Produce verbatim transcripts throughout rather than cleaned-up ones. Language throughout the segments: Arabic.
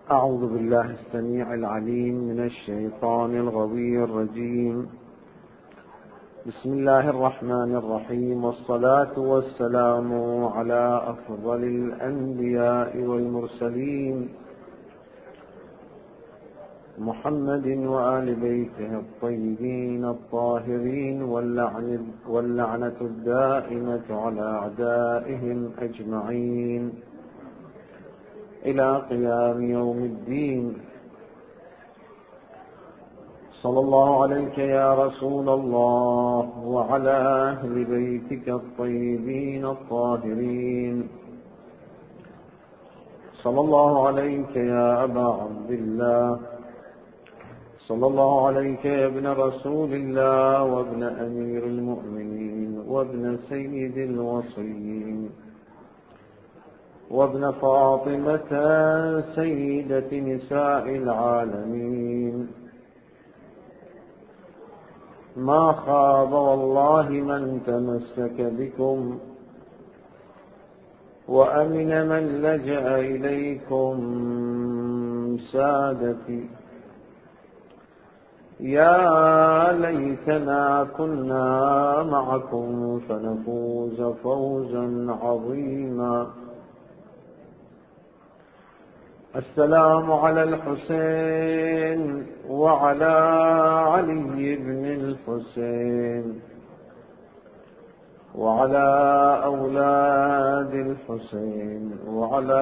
أعوذ بالله السميع العليم من الشيطان الغوي الرجيم. بسم الله الرحمن الرحيم، والصلاة والسلام على أفضل الأنبياء والمرسلين محمد وآل بيته الطيبين الطاهرين، واللعنة الدائمة على أعدائهم أجمعين إلى قيام يوم الدين. صلى الله عليك يا رسول الله وعلى أهل بيتك الطيبين الطاهرين. صلى الله عليك يا أبا عبد الله، صلى الله عليك يا ابن رسول الله وابن أمير المؤمنين وابن سيد الوصيين وابن فاطمة سيدة نساء العالمين. ما خاب والله من تمسك بكم، وأمن من لجأ إليكم سادتي. يا ليتنا كنا معكم فنفوز فوزا عظيما. السلام على الحسين وعلى علي بن الحسين وعلى أولاد الحسين وعلى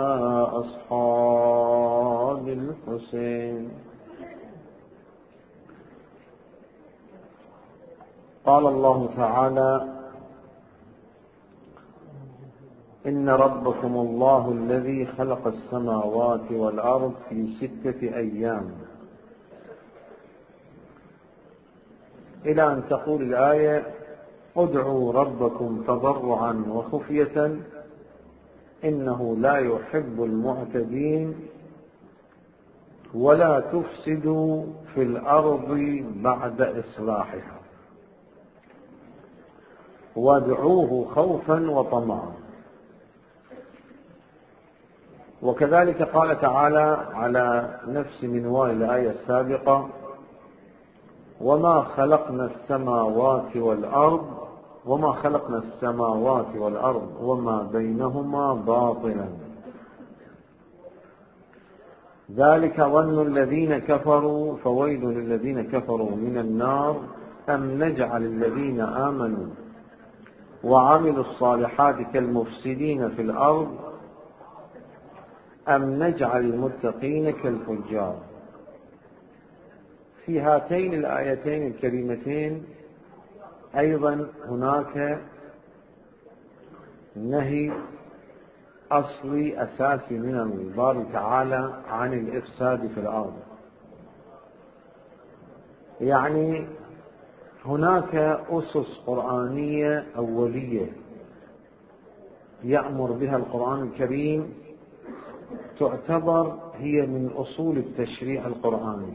أصحاب الحسين. قال الله تعالى: إن ربكم الله الذي خلق السماوات والأرض في ستة أيام، إلى أن تقول الآية: ادعوا ربكم تضرعا وخفية إنه لا يحب المعتدين ولا تفسدوا في الأرض بعد إصلاحها وادعوه خوفا وطمعا. وكذلك قال تعالى على نفس منوال الآية السابقة: وما خلقنا السماوات والأرض وما خلقنا السماوات والأرض وما بينهما باطلا ذلك ظن الذين كفروا فويل للذين كفروا من النار أم نجعل الذين آمنوا وعملوا الصالحات كالمفسدين في الأرض أم نجعل المتقين كالفجار. في هاتين الآيتين الكريمتين أيضا هناك نهي أصلي أساسي من الله تعالى عن الإفساد في الأرض. يعني هناك أسس قرآنية أولية يأمر بها القرآن الكريم، تعتبر هي من أصول التشريع القرآني.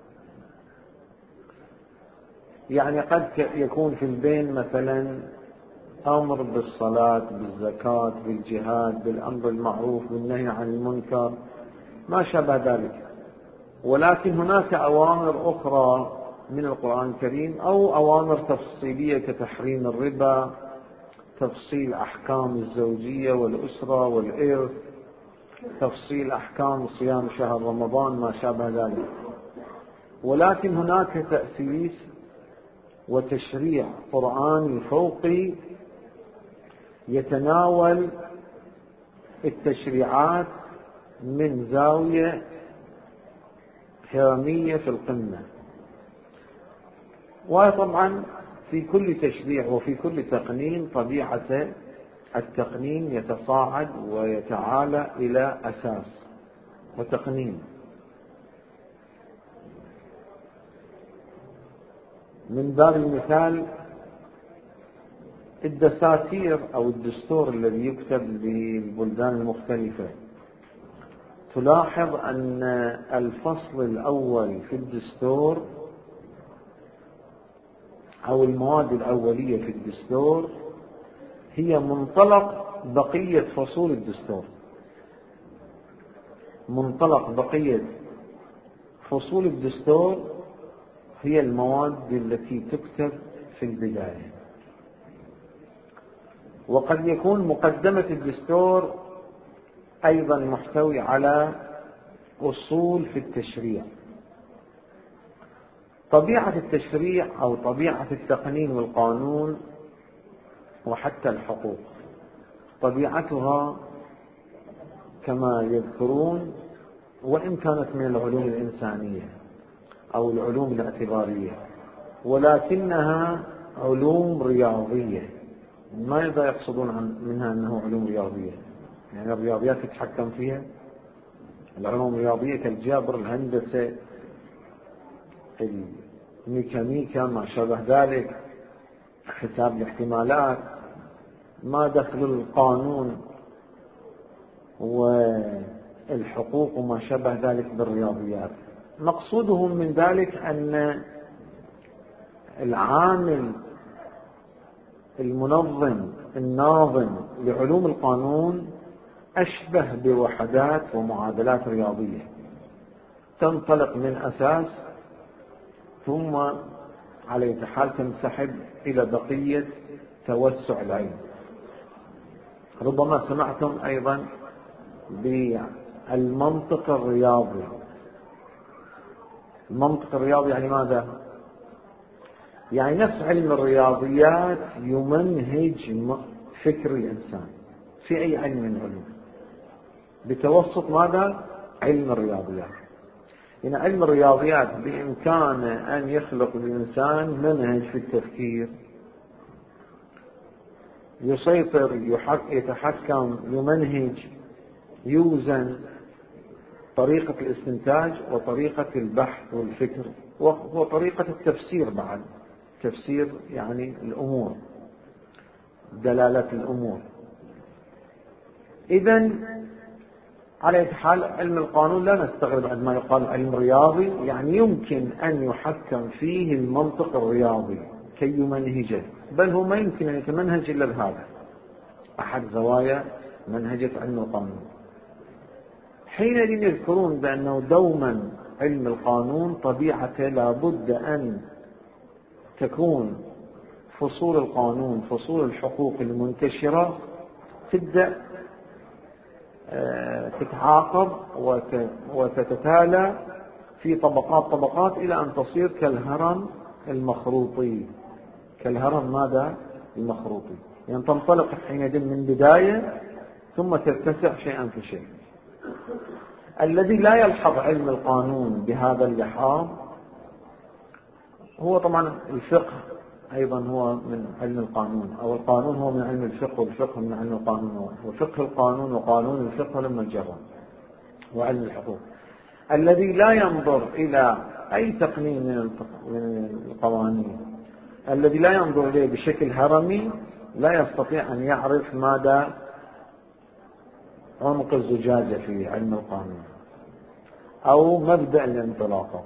يعني قد يكون في البين مثلا أمر بالصلاة، بالزكاة، بالجهاد، بالأمر بالمعروف، بالنهي عن المنكر، ما شابه ذلك. ولكن هناك أوامر أخرى من القرآن الكريم أو أوامر تفصيلية كتحريم الربا، تفصيل أحكام الزوجية والأسرة والإرث، تفصيل أحكام صيام شهر رمضان، ما شابه ذلك. ولكن هناك تأسيس وتشريع قرآني فوقي يتناول التشريعات من زاوية هرمية في القمة. وطبعا في كل تشريع وفي كل تقنين طبيعة التقنين يتصاعد ويتعالى إلى أساس وتقنين. من باب المثال الدساتير أو الدستور الذي يكتب للبلدان المختلفة، تلاحظ أن الفصل الأول في الدستور أو المواد الأولية في الدستور هي منطلق بقية فصول الدستور. منطلق بقية فصول الدستور هي المواد التي تكتب في البداية. وقد يكون مقدمة الدستور أيضا محتوي على أصول في التشريع. طبيعة التشريع أو طبيعة التقنين والقانون وحتى الحقوق طبيعتها كما يذكرون، وإن كانت من العلوم الإنسانية أو العلوم الاعتبارية، ولكنها علوم رياضية. ماذا يقصدون عن منها أنه علوم رياضية؟ يعني الرياضيات تتحكم فيها، العلوم الرياضية كالجبر، الهندسة، الميكانيكا، ما شابه ذلك، حساب الاحتمالات. ما دخل القانون والحقوق وما شابه ذلك بالرياضيات؟ مقصودهم من ذلك أن العامل المنظم الناظم لعلوم القانون أشبه بوحدات ومعادلات رياضية تنطلق من أساس ثم على أي حال تنسحب إلى بقية توسع العلم. ربما سمعتم أيضا بالمنطق الرياضي. المنطق الرياضي يعني ماذا؟ يعني نفس علم الرياضيات يمنهج فكر الإنسان في أي علم من العلوم بتوسط ماذا؟ علم الرياضيات. إن علم الرياضيات بإمكانه أن يخلق الإنسان منهج في التفكير يسيطر، يتحكم، يمنهج، يوزن طريقة الاستنتاج وطريقة البحث والفكر وطريقة التفسير بعد، تفسير يعني الأمور، دلالة الأمور. إذن على أي حال علم القانون لا نستغرب عندما يقال علم رياضي، يعني يمكن أن يحكم فيه المنطق الرياضي كي يمنهجه، بل هو ما يمكن أن يتمنهج إلا بهذا، أحد زوايا منهجة علم القانون. حينئذ يذكرون بأنه دوما علم القانون طبيعته لابد أن تكون فصول القانون، فصول الحقوق المنتشرة تبدأ تتعاقب وتتتالى في طبقات طبقات إلى أن تصير كالهرم المخروطي. كالهرم ماذا؟ المخروطي، يعني تنطلق حينئذ من بداية ثم تتسع شيئا فشيء. الذي لا يلحظ علم القانون بهذا اللحاظ هو طبعا الفقه أيضا هو من علم القانون، أو القانون هو من علم الفقه والفقه من علم القانون، وفقه القانون وقانون الفقه لما الجرم، وعلم الحقوق. الذي لا ينظر إلى أي تقنين من القوانين، الذي لا ينظر إليه بشكل هرمي، لا يستطيع أن يعرف ماذا عمق الزجاجة في علم القانون أو مبدأ الانطلاقة.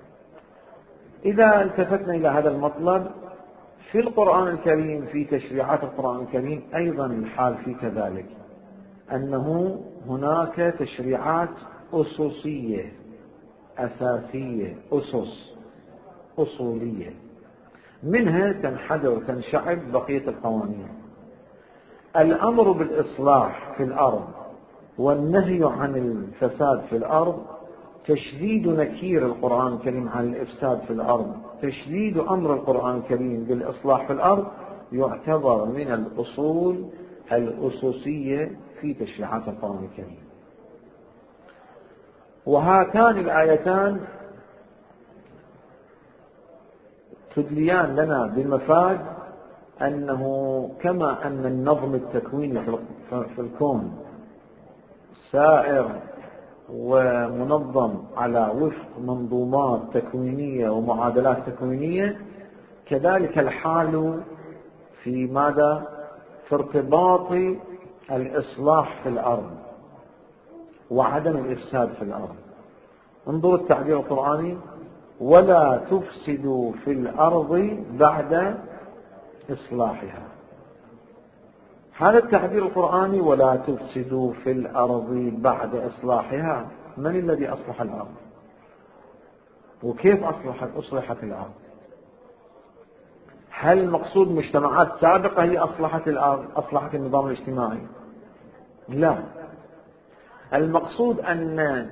إذا التفتنا إلى هذا المطلب في القرآن الكريم، في تشريعات القرآن الكريم أيضا الحال في كذلك، أنه هناك تشريعات أسسية أساسية، أسس أصولية، منها تنحدر وتنشعب بقية القوانين. الأمر بالإصلاح في الأرض والنهي عن الفساد في الأرض تشديد نكير القرآن الكريم عن الإفساد في الأرض، تشديد أمر القرآن الكريم بالإصلاح في الأرض يعتبر من الأصول الأسسية في تشريعات القرآن الكريم. وهاتان الآيتان تدليان لنا بمفاد أنه كما أن النظم التكويني في الكون سائر ومنظم على وفق منظومات تكوينية ومعادلات تكوينية، كذلك الحال في ماذا؟ في ارتباط الإصلاح في الأرض وعدم الإفساد في الأرض. انظروا التعبير القرآني: ولا تفسدوا في الأرض بعد إصلاحها. هذا التعبير القرآني ولا تفسدوا في الأرض بعد إصلاحها من الذي أصلح الأرض؟ وكيف أصلحت أصلحت الأرض؟ هل المقصود مجتمعات سابقة هي أصلحت الأرض، أصلحت النظام الاجتماعي؟ لا، المقصود أن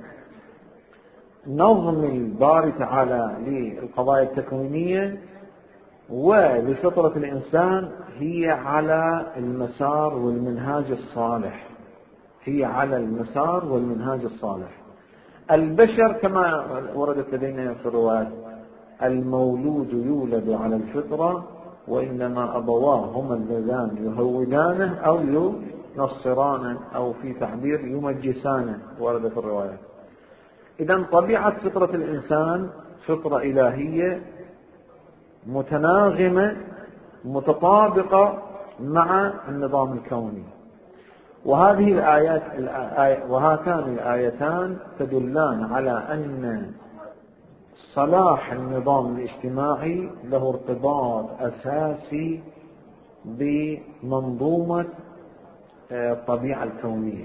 نظم الباري تعالى للقضايا التكوينية ولفطرة الإنسان هي على المسار والمنهاج الصالح، هي على المسار والمنهاج الصالح. البشر كما وردت لدينا في الروايات: المولود يولد على الفطرة وإنما أبواه هما اللذان يهودانه أو ينصرانه أو في تعبير يمجسانه، ورد في الروايات. إذن طبيعة فطرة الإنسان فطرة إلهية متناغمة متطابقة مع النظام الكوني. وهذه الآيات وهاتان الآيتان تدلان على أن صلاح النظام الاجتماعي له ارتباط أساسي بمنظومة الطبيعة الكونية.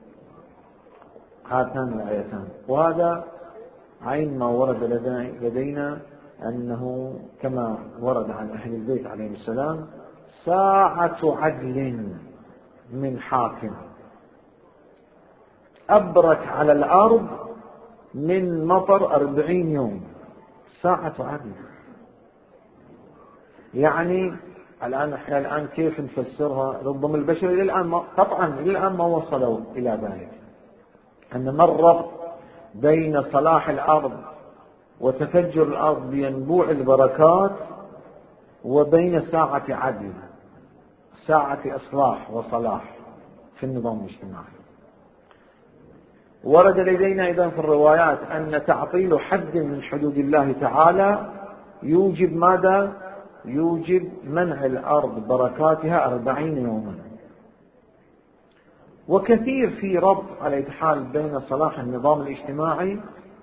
هاتان الآيتان، وهذا عين ما ورد لدينا أنه كما ورد عن أهل البيت عليهم السلام: ساعة عدل من حاكم أبرك على الأرض من مطر أربعين يوم. ساعة عدل، يعني الآن احنا الآن كيف نفسرها؟ ربما البشر إلى الآن ما قطعا إلى الآن ما وصلوا إلى ذلك، أن ما الربط بين صلاح الأرض وتفجر الأرض بينبوع البركات وبين ساعة عدل، ساعة إصلاح وصلاح في النظام الاجتماعي. ورد لدينا أيضا في الروايات أن تعطيل حد من حدود الله تعالى يوجب ماذا؟ يوجب منع الأرض بركاتها أربعين يوما. وكثير في ربط على الحال بين صلاح النظام الاجتماعي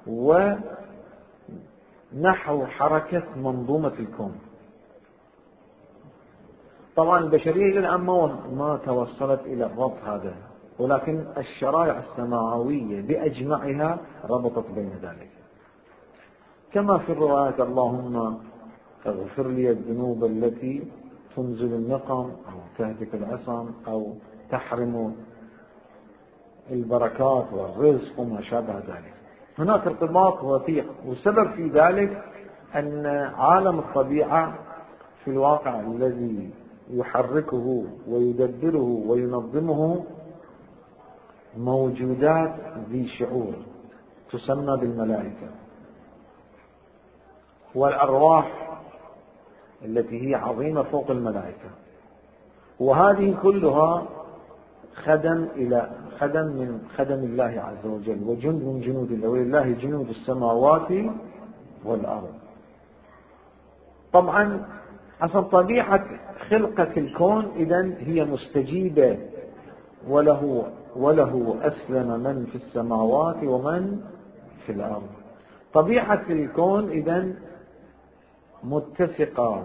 ونحو حركة منظومة الكون. طبعا البشرية إلى الآن ما توصلت إلى الربط هذا، ولكن الشرائع السماوية بأجمعها ربطت بين ذلك، كما في الروايات: اللهم اغفر لي الذنوب التي تنزل النقم أو تهتك العصم أو تحرم البركات والرزق وما شابه ذلك. هناك ارتباط وثيق، والسبب في ذلك أن عالم الطبيعة في الواقع الذي يحركه ويدبره وينظمه موجودات ذي شعور تسمى بالملائكة، والأرواح التي هي عظيمة فوق الملائكة، وهذه كلها خدم إلى خدم من خدم الله عز وجل وجند من جنود الله، ولله جنود السماوات والأرض. طبعا أصلا طبيعة خلقة الكون إذن هي مستجيبة، وله وله أسلم من في السماوات ومن في الأرض. طبيعة الكون إذن متسقة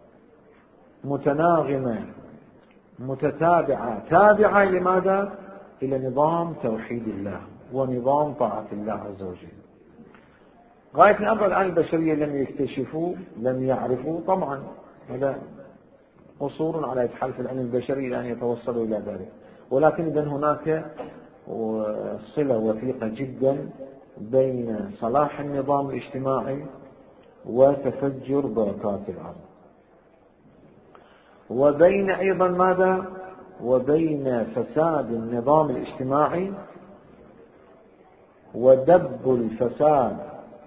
متناغمة متتابعة، تابعة لماذا؟ إلى نظام توحيد الله ونظام طاعة الله عز وجل. غاية الأمر الآن البشرية لم يكتشفوا لم يعرفوا، طبعا هذا قصور على إتحال في العلم البشري لأن يتوصلوا إلى ذلك، ولكن إذن هناك صلة وثيقة جدا بين صلاح النظام الاجتماعي وتفجر بركات الأرض، وبين أيضا ماذا؟ وبين فساد النظام الاجتماعي ودب الفساد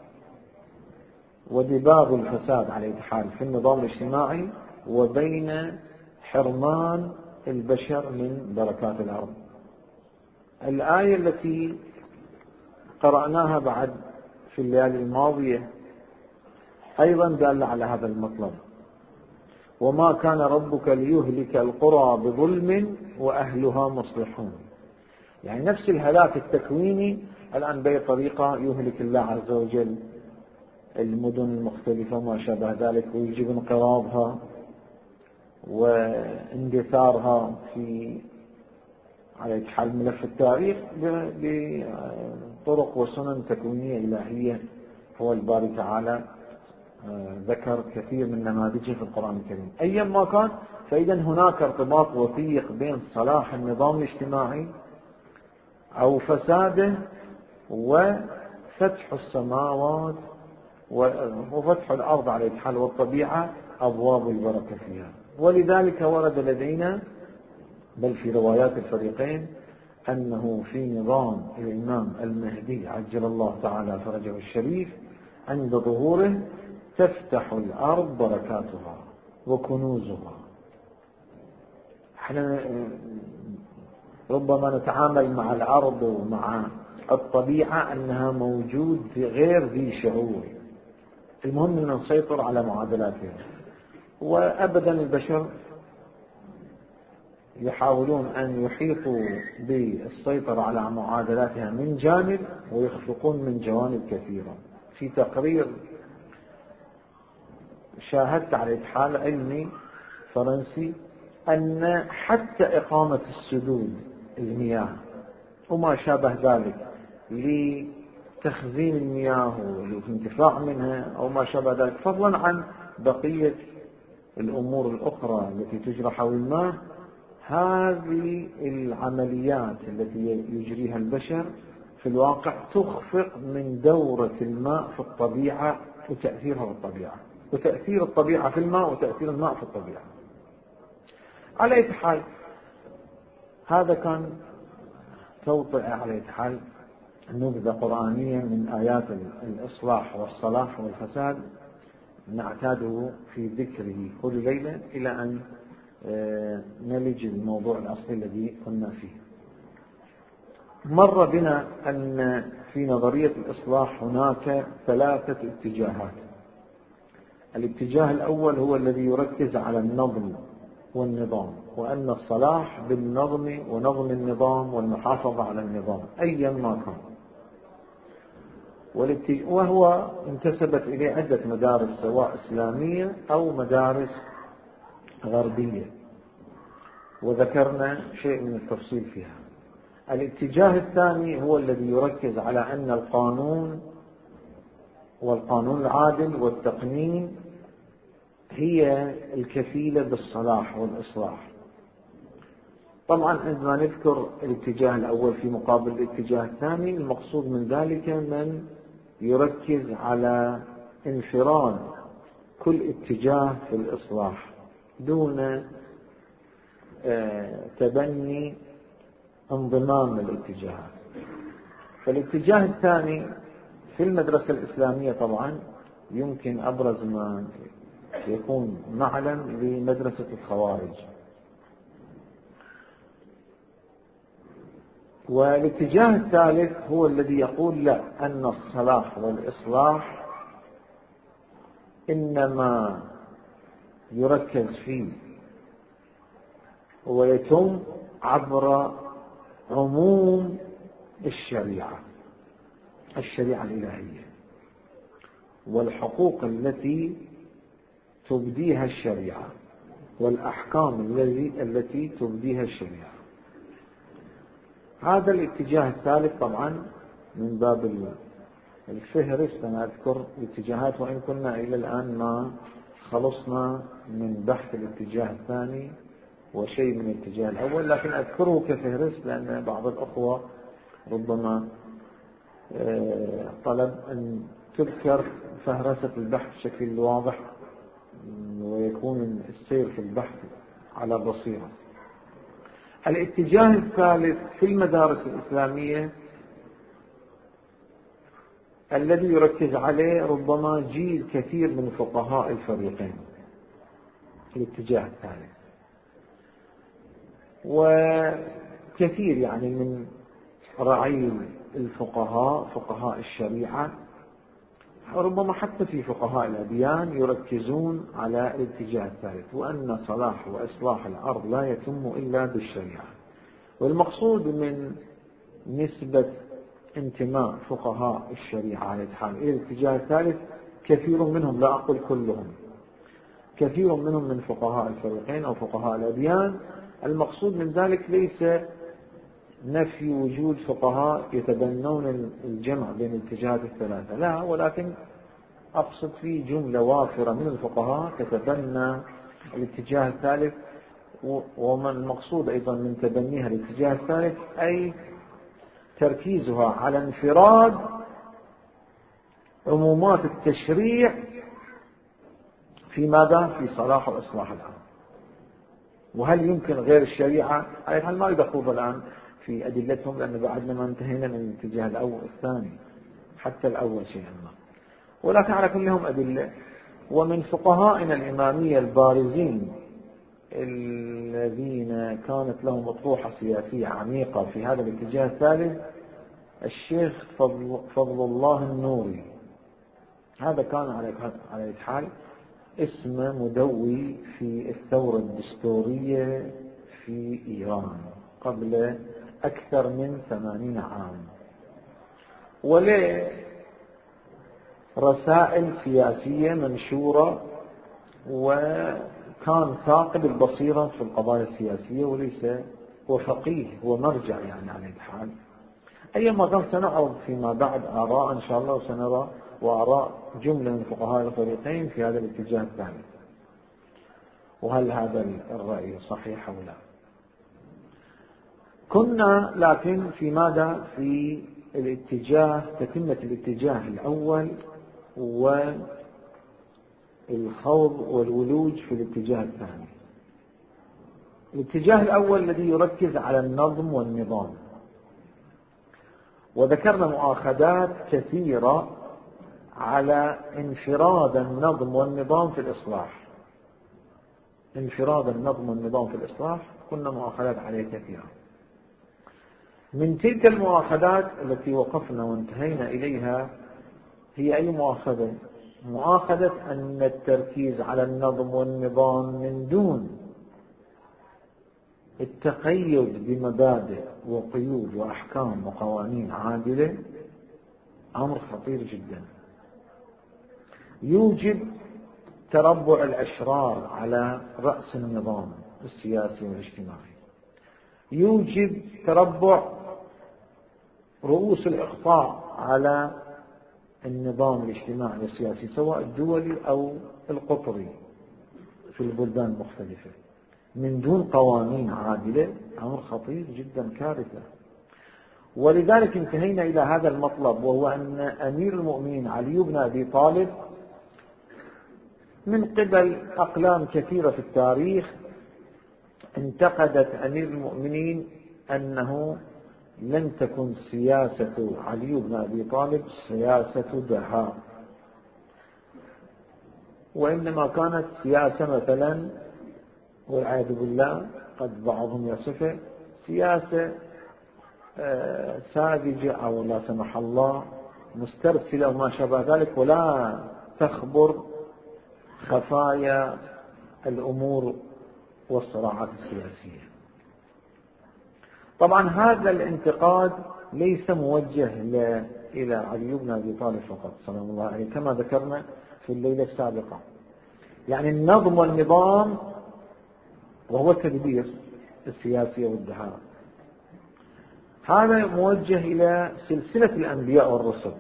ودباغ الفساد على الحال في النظام الاجتماعي، وبين حرمان البشر من بركات الأرض. الآية التي قرأناها بعد في الليالي الماضية أيضا دالة على هذا المطلب: وما كان ربك ليهلك القرى بظلم وأهلها مصلحون. يعني نفس الهلاك التكويني الآن بأي طريقة يهلك الله عز وجل المدن المختلفة وما شابه ذلك، ويجب انقراضها واندثارها في على حال ملف التاريخ طرق وسنن تكوينية إلهية هو الباري تعالى ذكر كثير من نماذجه في القرآن الكريم. أيا ما كان، فإذا هناك ارتباط وثيق بين صلاح النظام الاجتماعي أو فساده وفتح السماوات وفتح الأرض على الحال والطبيعة أبواب البركة فيها. ولذلك ورد لدينا بل في روايات الفريقين أنه في نظام الإمام المهدي عجل الله تعالى فرجه الشريف عند ظهوره تفتح الأرض بركاتها وكنوزها. احنا ربما نتعامل مع الأرض ومع الطبيعة أنها موجود في غير ذي شعور، المهم أن نسيطر على معادلاتها. وأبدا البشر يحاولون أن يحيطوا بالسيطرة على معادلاتها من جانب ويخفقون من جوانب كثيرة. في تقرير شاهدت على حال علمي فرنسي أن حتى إقامة السدود المياه وما شابه ذلك لتخزين المياه والانتفاع منها أو ما شابه ذلك، فضلا عن بقية الأمور الأخرى التي تجرى حول الماء، هذه العمليات التي يجريها البشر في الواقع تخفق من دورة الماء في الطبيعة وتأثيرها في الطبيعة، وتأثير الطبيعة في الماء وتأثير الماء في الطبيعة. على أي حال هذا كان توطئ على أي حال نبذة قرآنية من آيات الإصلاح والصلاح والفساد نعتاده في ذكره كل ليلة إلى أن نلج الموضوع الأصلي الذي كنا فيه. مر بنا أن في نظرية الإصلاح هناك ثلاثة اتجاهات. الاتجاه الأول هو الذي يركز على النظم والنظام، وأن الصلاح بالنظم ونظم النظام والمحافظة على النظام أيا ما كان. وهو انتسبت إليه عدة مدارس سواء إسلامية أو مدارس غربية، وذكرنا شيء من التفصيل فيها. الاتجاه الثاني هو الذي يركز على أن القانون والقانون العادل والتقنين هي الكفيلة بالصلاح والإصلاح. طبعا عندما نذكر الاتجاه الأول في مقابل الاتجاه الثاني، المقصود من ذلك من يركز على انفراد كل اتجاه في الإصلاح دون تبني انضمام الاتجاهات. فالاتجاه الثاني في المدرسة الإسلامية طبعا يمكن أبرز ما يكون معلم لمدرسة الخوارج. والاتجاه الثالث هو الذي يقول لا، أن الصلاح والإصلاح إنما يركز فيه ويتم عبر عموم الشريعة الشريعة الإلهية والحقوق التي تبديها الشريعة والأحكام الذي التي تبديها الشريعة. هذا الاتجاه الثالث طبعا من باب الفهرس أنا أذكر الاتجاهات، وإن كنا إلى الآن ما خلصنا من بحث الاتجاه الثاني وشيء من الاتجاه الأول، لكن أذكره كفهرس لأن بعض الأخوة ربما طلب أن تذكر فهرسة البحث بشكل واضح ويكون السير في البحث على بصيرة. الاتجاه الثالث في المدارس الإسلامية الذي يركز عليه ربما جيل كثير من فقهاء الفريقين، الاتجاه الثالث، وكثير يعني من رعيل الفقهاء فقهاء الشريعة ربما حتى في فقهاء الأديان يركزون على الاتجاه الثالث، وأن صلاح وإصلاح الأرض لا يتم إلا بالشريعة. والمقصود من نسبة انتماء فقهاء الشريعة على الحال إلى الاتجاه الثالث كثير منهم، لا أقول كلهم، كثير منهم من فقهاء الفريقين أو فقهاء الأديان، المقصود من ذلك ليس نفي وجود فقهاء يتبنون الجمع بين الاتجاهات الثلاثة، لا، ولكن أقصد في جملة وافرة من الفقهاء تتبنى الاتجاه الثالث، ومن المقصود أيضا من تبنيها الاتجاه الثالث أي تركيزها على انفراد عمومات التشريع في ماذا؟ في صلاح وإصلاح العام. وهل يمكن غير الشريعة؟ أي حال ما يدخل الآن في أدلتهم، لأن بعدنا ما انتهينا من الاتجاه الأول الثاني حتى الأول شيئا ما، ولكن على كلهم أدلة. ومن فقهائنا الإمامية البارزين الذين كانت لهم أطروحة سياسية عميقة في هذا الاتجاه الثالث الشيخ فضل, فضل الله النوري. هذا كان على حال اسم مدوي في الثورة الدستورية في إيران قبل أكثر من ثمانين عام، وله رسائل سياسية منشورة، وكان ثاقب البصيرة في القضايا السياسية، وليس هو فقيه، هو مرجع يعني على الحال. أيما كان سنعرض فيما بعد آراء إن شاء الله، وسنرى وآراء جملة من فقهاء الفريقين في هذا الاتجاه الثاني، وهل هذا الرأي صحيح أو لا. كنا لكن في ماذا؟ في الاتجاه تتمة الاتجاه الأول والخوض والولوج في الاتجاه الثاني. الاتجاه الأول الذي يركز على النظم والنظام، وذكرنا مؤاخذات كثيرة على انفراد النظم والنظام في الإصلاح. انفراد النظم والنظام في الإصلاح كنا مؤاخذات عليه كثيرة. من تلك المؤاخذات التي وقفنا وانتهينا إليها هي أي مؤاخذة؟ مؤاخذة أن التركيز على النظم والنظام من دون التقيد بمبادئ وقيود وأحكام وقوانين عادلة أمر خطير جدا، يوجب تربع الأشرار على رأس النظام السياسي والاجتماعي، يوجب تربع رؤوس الإخطاء على النظام الاجتماعي والسياسي سواء الدولي أو القطري في البلدان المختلفة من دون قوانين عادلة أمر خطير جدا، كارثة. ولذلك انتهينا إلى هذا المطلب، وهو أن أمير المؤمنين علي بن أبي طالب من قبل أقلام كثيرة في التاريخ انتقدت أمير المؤمنين أنه لم تكن سياسة علي بن أبي طالب سياسة دهاء، وإنما كانت سياسة مثلا والعياذ بالله قد بعضهم يصفه سياسة ساذجة أو لا سمح الله مسترسلة وما شابه ذلك، ولا تخبر خفايا الأمور والصراعات السياسية. طبعا هذا الانتقاد ليس موجه إلى علي بن أبي طالب فقط سلام الله عليه كما ذكرنا في الليلة السابقة، يعني النظم والنظام وهو التدبير السياسي والدهاء هذا موجه إلى سلسلة الأنبياء والرسل.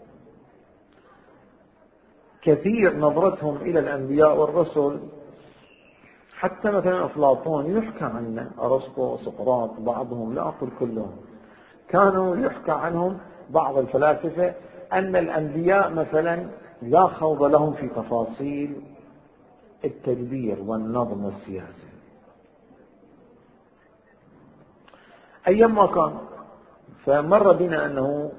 كثير نظرتهم إلى الأنبياء والرسل، حتى مثلا أفلاطون يحكى عنه، أرسطو وسقراط بعضهم لا أقول كلهم، كانوا يحكى عنهم بعض الفلاسفة أن الأنبياء مثلا لا خوض لهم في تفاصيل التدبير والنظم والسياسة. أيما كان، فمر بنا أنه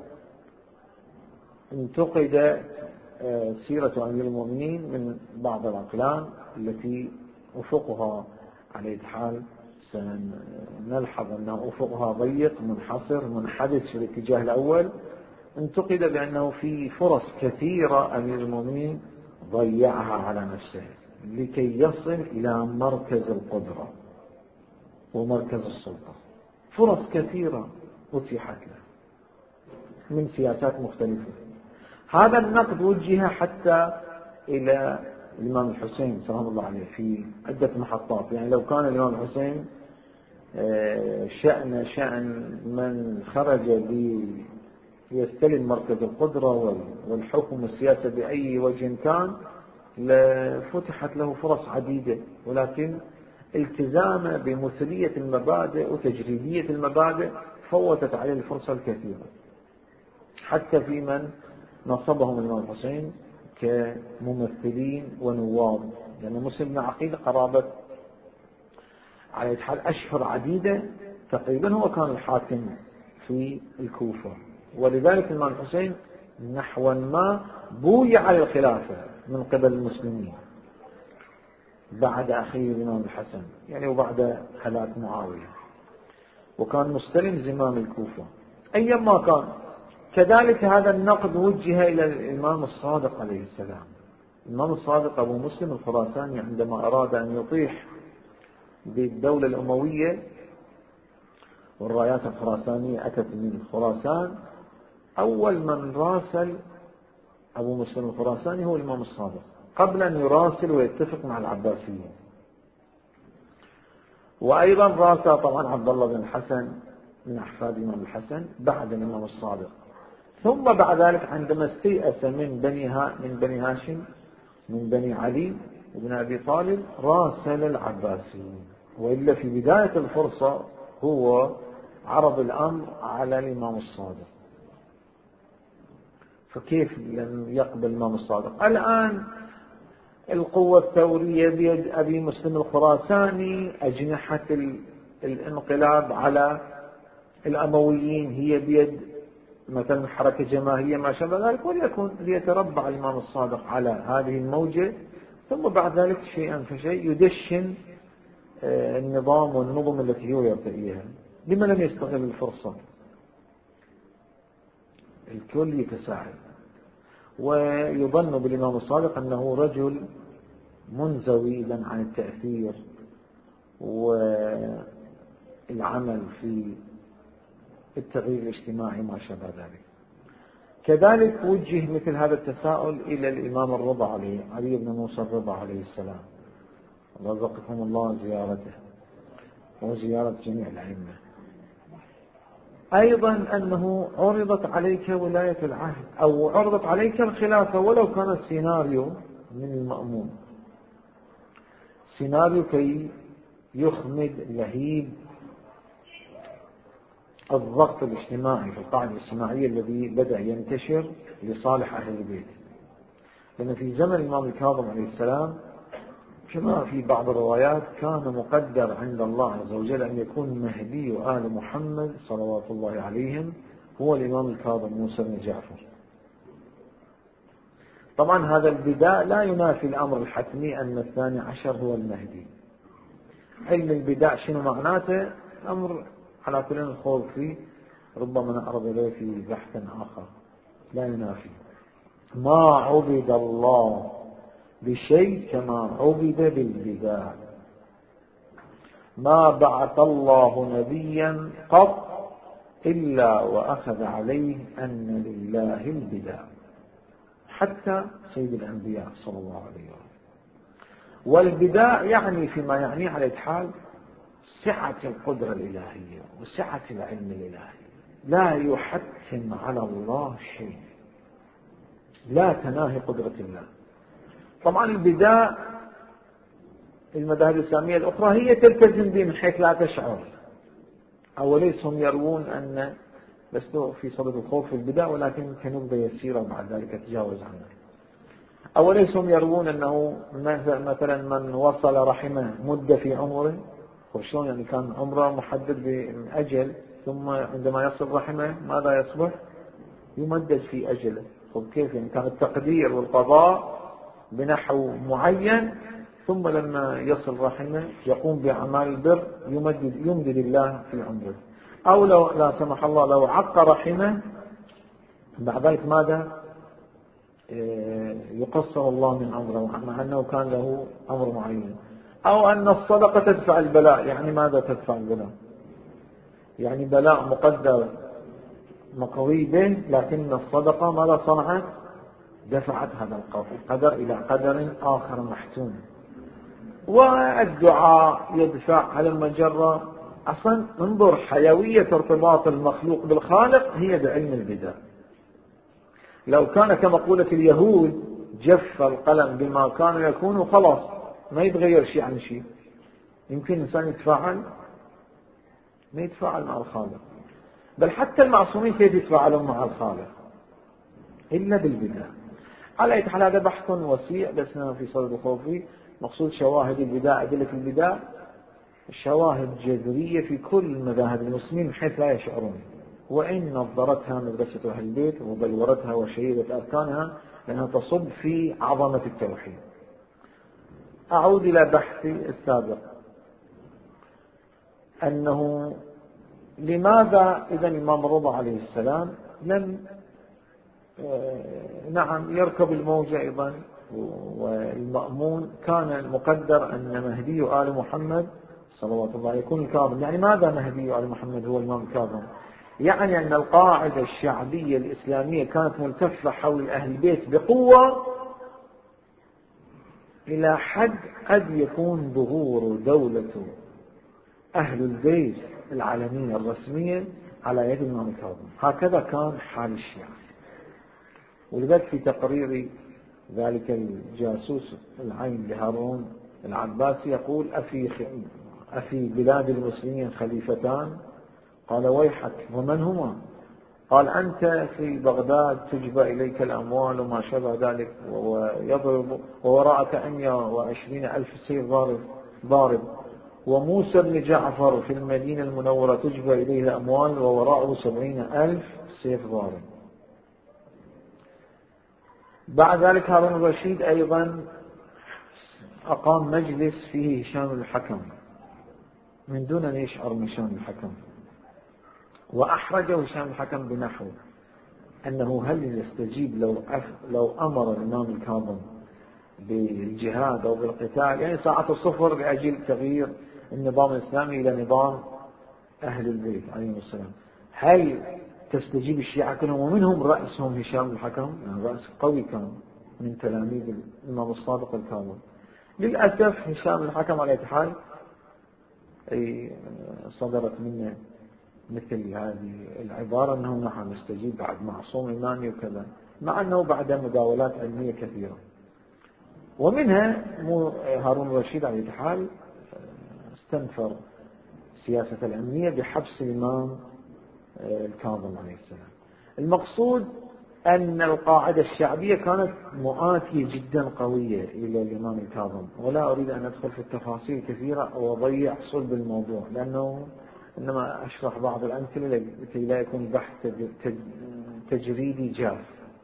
انتقد سيرة أمير المؤمنين من بعض الأقلام التي أفقها على الحال سنلحظ أن أفقها ضيق منحصر منحدث في الاتجاه الأول. انتقد بأنه في فرص كثيرة أمير المؤمنين ضيعها على نفسه لكي يصل إلى مركز القدرة ومركز السلطة، فرص كثيرة أتيحت له من سياسات مختلفة. هذا النقد وجه حتى إلى الإمام الحسين سلام الله عليه في عدة محطات، يعني لو كان الإمام الحسين شأن شأن من خرج ليستلم مركز القدرة والحكم والسياسة بأي وجه كان، لفتحت له فرص عديدة، ولكن التزامه بمثلية المبادئ وتجريدية المبادئ فوتت عليه الفرصة الكثيرة، حتى في من نصبهم الإمام الحسين كممثلين ونواب، لأن يعني مسلم بن عقيل قرابة على حال أشهر عديدة تقريبا هو كان الحاكم في الكوفة، ولذلك الإمام الحسين نحو ما بويع على الخلافة من قبل المسلمين بعد أخيه الإمام الحسن، يعني وبعد هلاك معاوية، وكان مستلم زمام الكوفة أيما كان. كذلك هذا النقد وجه إلى الإمام الصادق عليه السلام. الإمام الصادق أبو مسلم الخراساني عندما أراد أن يطيح بالدولة الأموية والرايات الخراسانية أتت من خراسان، أول من راسل أبو مسلم الخراساني هو الإمام الصادق قبل أن يراسل ويتفق مع العباسيين. وأيضا راسل طبعا عبد الله بن الحسن من أحفاد الإمام الحسن بعد الإمام الصادق. ثم بعد ذلك عندما استيأس من بني من بني هاشم من بني علي وابن أبي طالب راسل العباسيين، وإلا في بداية الفرصة هو عرض الأمر على الإمام الصادق، فكيف لم يقبل الإمام الصادق؟ الآن القوة الثورية بيد أبي مسلم الخراساني، أجنحة الانقلاب على الأمويين هي بيد مثلا حركة جماهيرية ما شابه ذلك، وليكن ليتربع الإمام الصادق على هذه الموجة، ثم بعد ذلك شيئا فشيء يدشن النظام والنظم التي هو يرتئيها. لما لم يستغل الفرصة؟ الكل يتساعد، ويظن بالإمام الصادق أنه رجل منزوي عن التأثير والعمل في التغيير الاجتماعي ما شابه ذلك. كذلك وجه مثل هذا التساؤل إلى الإمام الرضا عليه علي بن موسى الرضا عليه السلام، رزقكم الله زيارته وزيارة جميع الأئمة. أيضا أنه عرضت عليك ولاية العهد أو عرضت عليك الخلافة، ولو كان السيناريو من المأمون سيناريو كي يخمد لهيب الضغط الاجتماعي في القاعدة الاجتماعية الذي بدأ ينتشر لصالح أهل البيت. لأن في زمن الإمام الكاظم عليه السلام كما في بعض الروايات كان مقدر عند الله عز وجل أن يكون مهدي آل محمد صلوات الله عليهم هو الإمام الكاظم موسى بن جعفر. طبعا هذا البداء لا ينافي الأمر الحتمي أن الثاني عشر هو المهدي. علم البداء شنو معناته؟ أمر على كل الخوض فيه، ربما نعرض إليه في بحث آخر. لا ينافي ما عبد الله بشيء كما عبد بالبداء، ما بعث الله نبيا قط إلا وأخذ عليه أن لله البداء، حتى سيد الأنبياء صلى الله عليه وسلم. والبداء يعني فيما يعني على الحال سعة القدرة الإلهية وسعة العلم الإلهي، لا يحتم على الله شيء، لا تناهي قدرة الله. طبعا البداء المذاهب الإسلامية الأخرى هي تلتزم به من حيث لا تشعر، أوليس هم يروون أن لست في صدد الخوف في البداء ولكن كنبذة يسيرة بعد ذلك تجاوز عنها. أوليس هم يروون أنه مثلا من وصل رحمه مدة في عمره، وشلون يعني كان عمره محدد بأجل، ثم عندما يصل رحمه ماذا يصبح؟ يمدد في أجله. طب كيف يعني؟ كان التقدير والقضاء بنحو معين، ثم لما يصل رحمه يقوم بأعمال البر يمدد يمدد الله في عمره. أو لو لا سمح الله لو عق رحمه بعد ذلك ماذا؟ يقصر الله من عمره مع أنه كان له أمر معين. أو أن الصدقة تدفع البلاء، يعني ماذا تدفع البلاء؟ يعني بلاء مقدر مقضي به، لكن الصدقة ماذا صنعت؟ دفعت هذا القدر إلى قدر آخر محتوم. والدعاء يدفع على المجرة أصلا انظر حيوية ارتباط المخلوق بالخالق هي بعلم البدع. لو كان كمقولة اليهود جف القلم بما كانوا يكونوا خلاص ما يتغير شيء عن شيء، يمكن الإنسان يتفاعل؟ ما يتفاعل مع الخالق. بل حتى المعصومين كيف يتفاعلون مع الخالق؟ إلا بالبدع. على أي حال هذا بحث وسيع بس في صدد الخوفي. مقصود شواهد البدع، أدلة البدع، شواهد جذرية في كل مذاهب المسلمين بحيث لا يشعرون، وإن نظرتها مدرسة أهل البيت وبلورتها وشيدت أركانها لأنها تصب في عظمة التوحيد. أعود إلى بحثي السابق، أنه لماذا إذا الإمام رضا عليه السلام لم نعم يركب الموجة أيضا والمأمون؟ كان المقدر أن مهدي آل محمد صلوات الله يكون الكاظم. يعني ماذا مهدي آل محمد هو الإمام الكاظم؟ يعني أن القاعدة الشعبية الإسلامية كانت ملتفة حول أهل البيت بقوة إلى حد قد يكون ظهور دولة أهل البيت العالمية الرسمية على يد الإمام الكاظم. هكذا كان حال الشيعة. ولذلك في تقرير ذلك الجاسوس العين لهارون العباسي يقول: أفي, أفي بلاد المسلمين خليفتان؟ قال: ويحك، ومن هما؟ قال: أنت في بغداد تجبى إليك الأموال وما شابه ذلك، ويضرب ووراءك أمية وعشرين ألف سيف ضارب ضارب وموسى بن جعفر في المدينة المنورة تجبى إليه الأموال ووراءه سبعين ألف سيف ضارب. بعد ذلك هارون الرشيد أيضا أقام مجلس فيه هشام الحكم من دون أن يشعر من هشام الحكم، وأحرجه هشام الحكم بنحو أنه هل يستجيب لو لو أمر الإمام الكاظم بالجهاد أو بالقتال، يعني ساعة الصفر لأجل تغيير النظام الإسلامي إلى نظام أهل البيت عليهم السلام، هل تستجيب الشيعة كلهم ومنهم رأسهم هشام الحكم؟ يعني رأس قوي كان من تلاميذ الإمام الصادق الكاظم. للأسف هشام الحكم على أي حال صدرت منه مثل هذه العبارة أنه نحن نستجيب بعد معصوم إمامي وكذا، مع أنه بعد مداولات علمية كثيرة. ومنها هارون الرشيد على أي حال استنفر سياسة الأمنية بحبس الإمام الكاظم عليه السلام. المقصود أن القاعدة الشعبية كانت مؤاتية جدا قوية إلى الإمام الكاظم، ولا أريد أن أدخل في التفاصيل كثيرة وأضيع صلب الموضوع، لأنه إنما أشرح بعض الأمثلة لكي لا يكون بحث تجريدي جاف.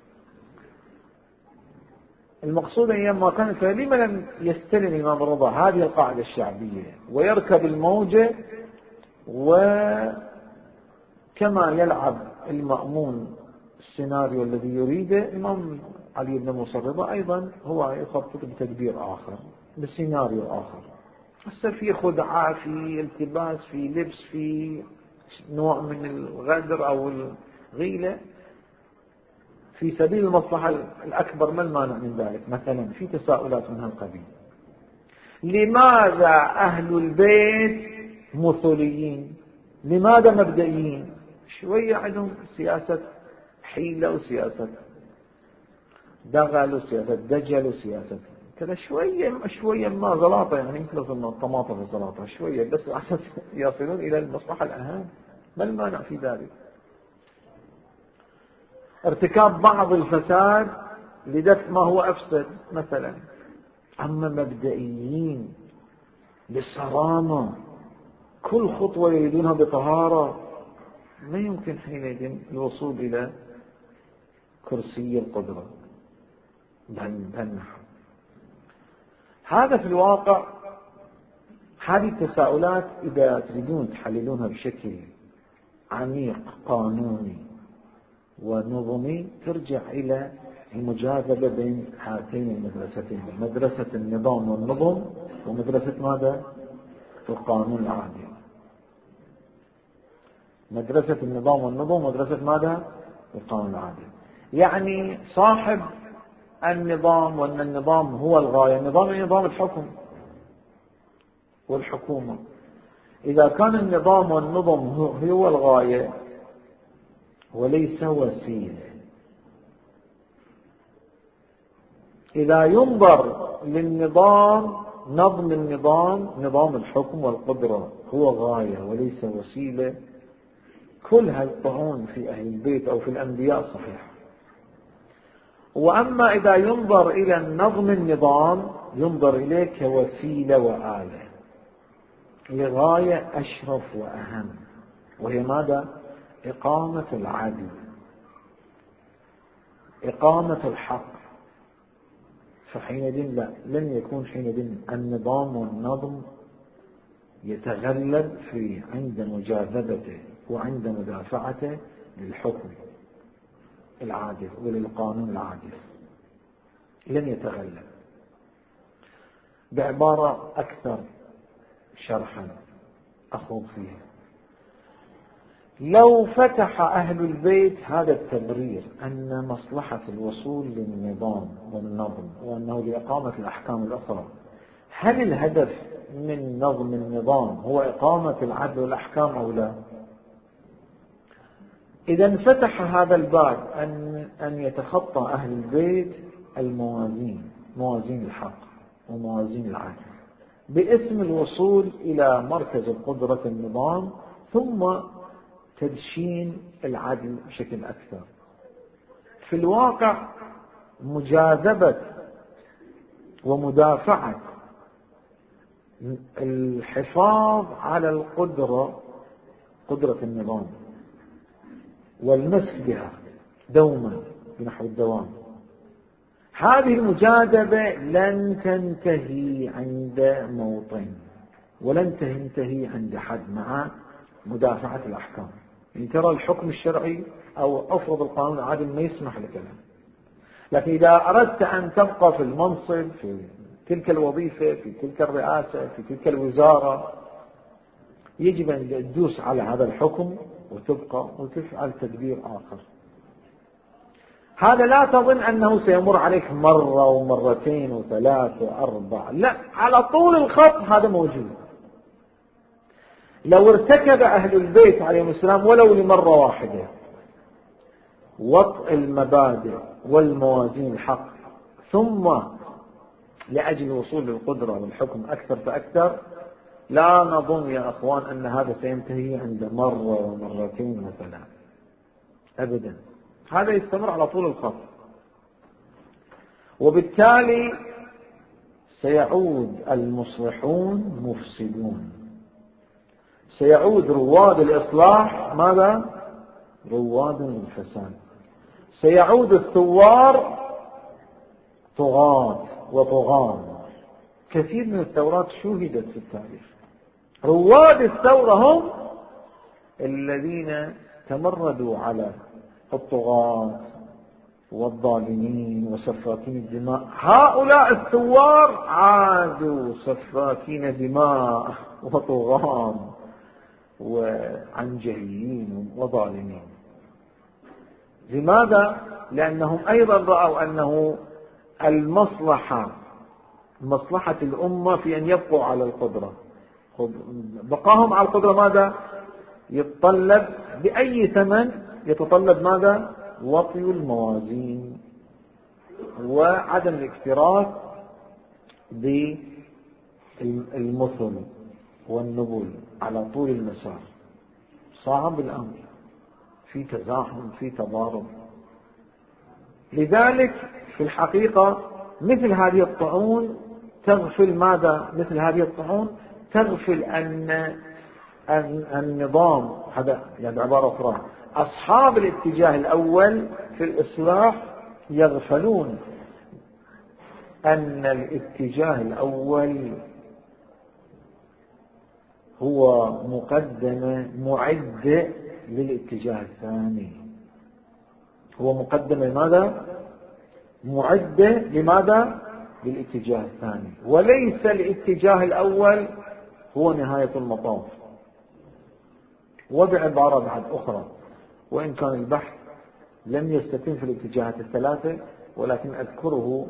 المقصود أن لما كان فلما لم يستلم الإمام الرضا هذه القاعدة الشعبية ويركب الموجة، وكما يلعب المأمون السيناريو الذي يريده الإمام علي بن موسى الرضا أيضا هو يخطط بتدبير آخر بسيناريو آخر. هسه في خدعة، في التباس، في لبس، في نوع من الغدر أو الغيلة في سبيل المصلحة الأكبر. ما المانع من ذلك؟ مثلا في تساؤلات من هالقبيل: لماذا أهل البيت مثليين؟ لماذا مبدئيين؟ شوية عندهم سياسة حيلة وسياسة دغل وسياسة دجل وسياسة كذا، شوية شوية ما زلاطة، يعني مثل الطماطم في الزلاطة شوية بس عشان يصلون إلى المصلحة الأهم. ما المانع في ذلك؟ ارتكاب بعض الفساد لدفع ما هو أفسد مثلا. أما مبدئيين بالصرامة كل خطوة يريدونها بطهارة، ما يمكن حينئذ الوصول إلى كرسي القدرة. بل بل هذا في الواقع هذه التساؤلات إذا تريدون تحللونها بشكل عميق قانوني ونظمي ترجع إلى المجاذبة بين هاتين المدرستين، مدرسة النظام والنظم ومدرسة ماذا؟ القانون العادل. مدرسة النظام والنظم ومدرسة ماذا؟ القانون العادل. يعني صاحب النظام وأن النظام هو الغاية، النظام هو نظام الحكم والحكومة، إذا كان النظام والنظم هو الغاية وليس وسيلة، إذا ينظر للنظام، نظم النظام، نظام الحكم والقدرة هو غاية وليس وسيلة، كل هالطعون في أهل البيت أو في الأنبياء صحيح. وأما إذا ينظر إلى النظم النظام، ينظر إليه كوسيلة وآلة لغاية أشرف وأهم، وهي ماذا؟ إقامة العدل، إقامة الحق. فحينئذ لا، لن يكون حينئذ النظام والنظم يتغلب في عند مجاذبته وعند مدافعته للحكم العادل وللقانون العادل، لن يتغلب. بعبارة أكثر شرحا أخوض فيها، لو فتح أهل البيت هذا التبرير أن مصلحة الوصول للنظام والنظم وأنه لإقامة الأحكام الأخرى، هل الهدف من نظم النظام هو إقامة العدل والأحكام أو لا؟ إذا انفتح هذا الباب أن أن يتخطى أهل البيت الموازين، موازين الحق وموازين العدل، باسم الوصول إلى مركز القدرة النظام، ثم تدشين العدل بشكل أكثر. في الواقع مجاذبة ومدافعة الحفاظ على القدرة، قدرة النظام، والمسك بها دوما بنحو الدوام، هذه المجاذبة لن تنتهي عند موطن ولن تنتهي عند حد مع مدافعة الأحكام. يعني ترى الحكم الشرعي أو أفرض القانون العادل ما يسمح لكلام، لكن إذا أردت أن تبقى في المنصب، في تلك الوظيفة، في تلك الرئاسة، في تلك الوزارة، يجب أن تدوس على هذا الحكم وتبقى وتفعل تدبير آخر. هذا لا تظن أنه سيمر عليك مرة ومرتين وثلاث وأربع، لا، على طول الخط هذا موجود. لو ارتكب أهل البيت عليهم السلام ولو لمرة واحدة وطء المبادئ والموازين الحق، ثم لأجل الوصول للقدرة والحكم أكثر فأكثر، لا نظن يا أخوان أن هذا سينتهي عند مرة ومرتين وثلاث، أبدا، هذا يستمر على طول الخط. وبالتالي سيعود المصلحون مفسدون، سيعود رواد الإصلاح ماذا؟ رواد الفساد، سيعود الثوار طغاة وطغاة. كثير من الثورات شوهدت في التاريخ، رواد الثورة هم الذين تمردوا على الطغاة والظالمين وسفاكين الدماء. هؤلاء الثوار عادوا سفاكين دماء وطغاة وعنجهيين وظالمين. لماذا؟ لأنهم أيضا رأوا أنه المصلحة، مصلحة الأمة في أن يبقوا على القدرة. بقاهم على القدرة ماذا؟ يتطلب بأي ثمن، يتطلب ماذا؟ وطي الموازين وعدم الاكتراث بالمثل والنبل على طول المسار. صعب الأمر، في تزاحم، في تضارب. لذلك في الحقيقة مثل هذه الطعون تغفل ماذا؟ مثل هذه الطعون تغفل أن النظام، هذا يعني عبارة أخرى، أصحاب الاتجاه الأول في الإصلاح يغفلون أن الاتجاه الأول هو مقدمة معدة للاتجاه الثاني، هو مقدمة لماذا؟ معدة لماذا؟ للاتجاه الثاني، وليس الاتجاه الأول هو نهاية المطاف. وبعبارة بعد أخرى، وإن كان البحث لم يستتم في الاتجاهات الثلاثة، ولكن أذكره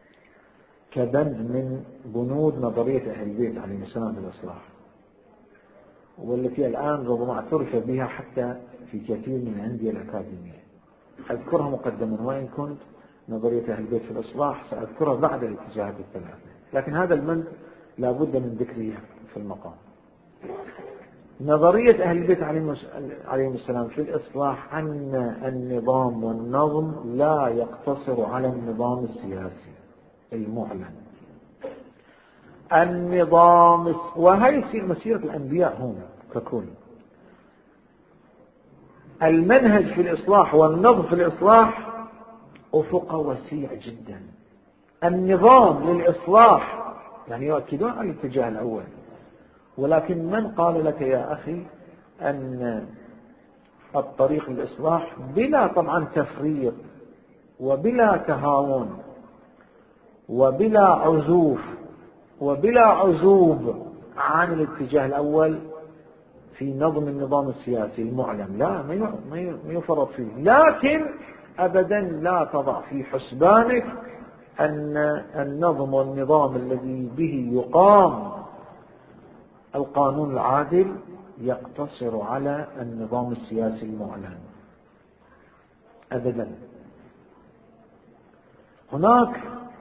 كبند من بنود نظرية أهل البيت عليهم السلام في الإصلاح. والتي الآن ربما اعترف بها حتى في كثير من الأندية الأكاديمية. أذكرها مقدما، وإن كنت نظرية أهل البيت في الإصلاح سأذكرها بعد الاتجاهات الثلاثة، لكن هذا المنت لا بد من ذكره في المقام. نظرية أهل البيت عليهم السلام في الإصلاح أن النظام والنظم لا يقتصر على النظام السياسي المعلن. النظام، وهي مسيرة الأنبياء هم ككل. المنهج في الإصلاح والنظم في الإصلاح أفق وسيع جدا. النظام للإصلاح يعني يؤكدون على الاتجاه الأول، ولكن من قال لك يا أخي أن الطريق للإصلاح بلا طبعا تفريط وبلا تهاون وبلا عزوف وبلا عزوب عن الاتجاه الأول في نظم النظام السياسي المعلن؟ لا، ما يفرط فيه، لكن أبدا لا تضع في حسبانك أن النظم والنظام الذي به يقام القانون العادل يقتصر على النظام السياسي المعلن أبدا. هناك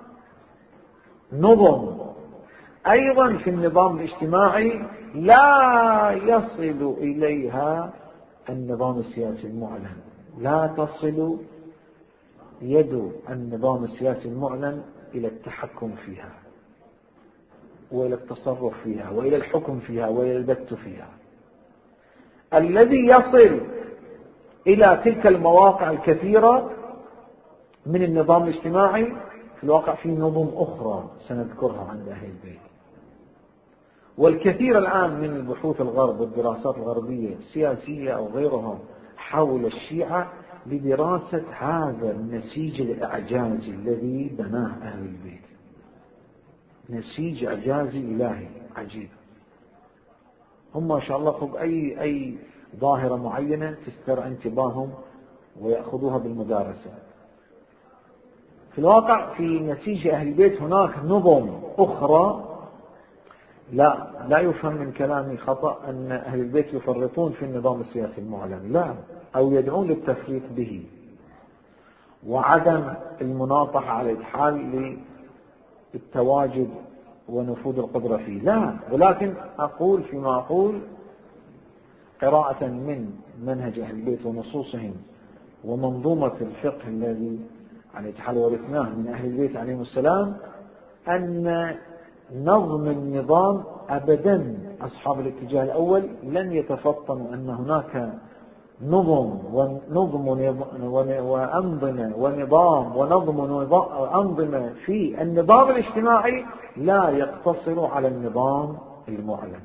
نظم أيضا في النظام الاجتماعي لا يصل إليها النظام السياسي المعلن، لا تصل يد النظام السياسي المعلن إلى التحكم فيها وإلى التصرف فيها وإلى الحكم فيها وإلى البت فيها. الذي يصل إلى تلك المواقع الكثيرة من النظام الاجتماعي في الواقع في نظم أخرى سنذكرها عند أهل البيت. والكثير الآن من البحوث الغرب والدراسات الغربية السياسية أو غيرها حول الشيعة لدراسة هذا النسيج الإعجازي الذي بناه أهل البيت، نسيج إعجازي إلهي عجيب. هم ما شاء الله خب أي أي ظاهرة معينة تسترعي انتباههم ويأخذوها بالمدارسة. في الواقع في نسيج أهل البيت هناك نظم أخرى. لا لا يفهم من كلامي خطأ أن أهل البيت يفرطون في النظام السياسي المعلن، لا، أو يدعون للتفريط به وعدم المناطحة على الحال للتواجد ونفوذ القدرة فيه، لا، ولكن أقول فيما أقول قراءة من منهج أهل البيت ونصوصهم ومنظومة الفقه الذي على الحال ورثناه من أهل البيت عليهم السلام أن نظم النظام أبدا أصحاب الاتجاه الأول لن يتفطنوا أن هناك نظم ونظم وأنظمة ونظام ونظم وأنظمة في النظام الاجتماعي لا يقتصر على النظام المعلن.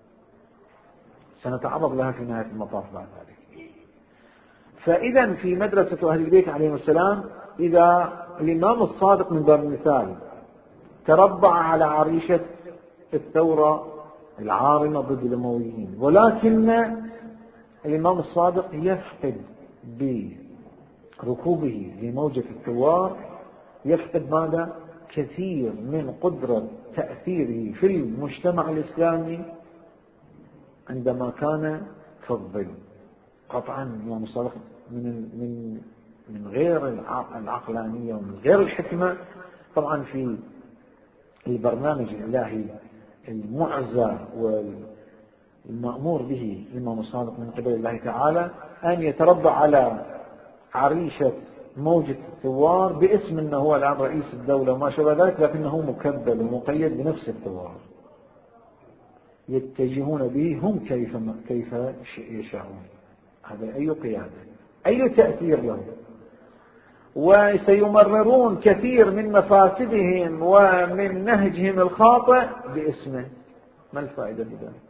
سنتعرض لها في نهاية المطاف بعد ذلك. فإذا في مدرسة أهل البيت عليهم السلام إذا الإمام الصادق من باب المثال تربع على عريشة الثورة العارمة ضد الأمويين، ولكن الإمام الصادق يفقد بركوبه لموجة الثوار يفقد ماذا؟ كثير من قدرة تأثيره في المجتمع الإسلامي عندما كان في الظل. قطعا الإمام الصادق من من من غير العقلانية ومن غير الحكمة. طبعا في البرنامج الإلهي المعزى والمأمور به الإمام الصادق من قبل الله تعالى أن يتربع على عريشة موجة الثوار باسم أنه هو الآن رئيس الدولة وما شابه ذلك، لكنه مكبل ومقيد بنفس الثوار يتجهون به هم كيف كيف يشاءون. هذا أي قيادة، أي تأثير له، وسيمررون كثير من مفاسدهم ومن نهجهم الخاطئ باسمه. ما الفائدة بذلك؟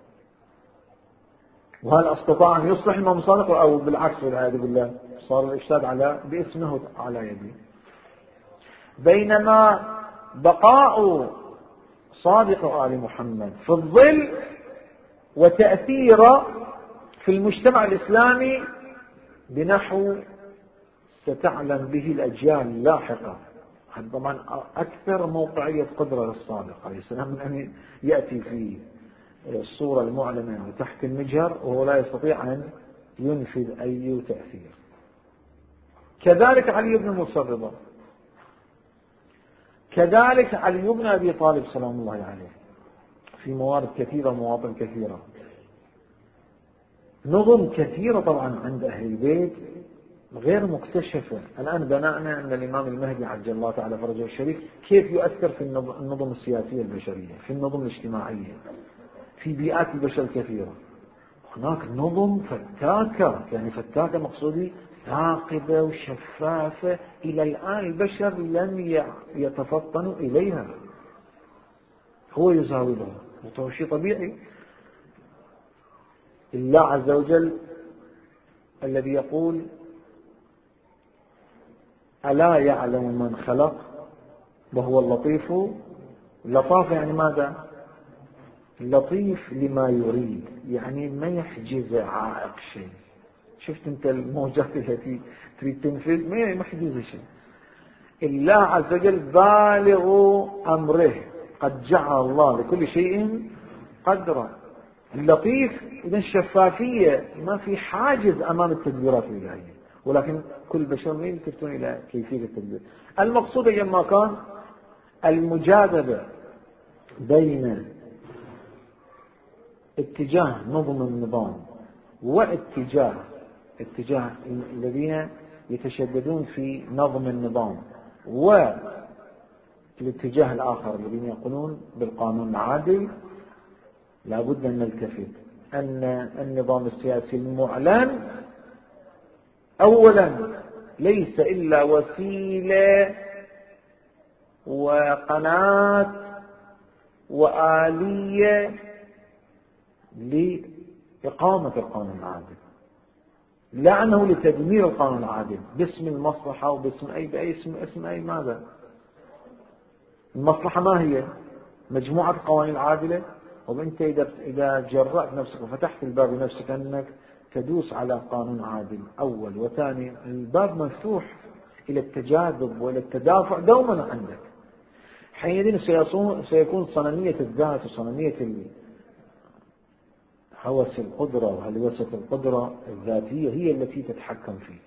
وهل استطاع أن يصلح الإمام الصادق أو بالعكس والعياذ بالله صار الإفساد على باسمه على يده؟ بينما بقاء صادق آل محمد في الظل وتأثيره في المجتمع الإسلامي بنحو ستعلم به الأجيال اللاحقة. طبعا أكثر موقعية قدرة للصادق عليه السلام من أن يأتي في الصورة المعلنة تحت المجهر وهو لا يستطيع أن ينفذ أي تأثير. كذلك علي بن موسى الرضا، كذلك علي بن أبي طالب سلام الله عليه في موارد كثيرة ومواطن كثيرة. نظم كثيرة طبعا عند أهل البيت غير مكتشفة. الآن بناءنا أن الإمام المهدي عجل الله تعالى فرجه الشريف كيف يؤثر في النظم السياسية البشرية، في النظم الاجتماعية، في بيئات البشر كثيرة. هناك نظم فتاكة، يعني فتاكة مقصودي ثاقبة وشفافة، إلى الآن البشر لم يتفطنوا إليها. هو يزاولها وهو شيء طبيعي. الله عز وجل الذي يقول ألا يعلم من خلق وهو اللطيف اللطافة، يعني ماذا؟ لطيف لما يريد، يعني ما يحجز عائق شيء. شفت انت الموجات التي تريد تنفذ ما يحجز شيء. الله عز وجل بالغ أمره، قد جعل الله لكل شيء قدرا. اللطيف إذا الشفافية، ما في حاجز أمام التدبيرات الإلهية، ولكن كل بشر ما يلتفتون إلى كيفية التدبير. المقصود لما كان المجاذبة بين اتجاه نظم النظام واتجاه اتجاه الذين يتشددون في نظم النظام، والاتجاه الآخر الذين يقولون بالقانون العادل، لا بد أن نلتفت أن النظام السياسي المعلن أولا ليس إلا وسيلة وقناة وآلية لإقامة القانون العادل، لا أنه لتدمير القانون العادل باسم المصلحة وباسم أي بأي اسم اسم أي ماذا. المصلحة ما هي؟ مجموعة القوانين العادلة. وأنت إذا إذا جرأت نفسك وفتحت الباب لنفسك أنك تدوس على قانون عادل أول وثاني، الباب مفتوح إلى التجاذب وإلى التدافع دوما عندك. حينئذ سيكون صنمية الذات وصنمية هوس القدرة وهلوسة القدرة الذاتية هي التي تتحكم فيك.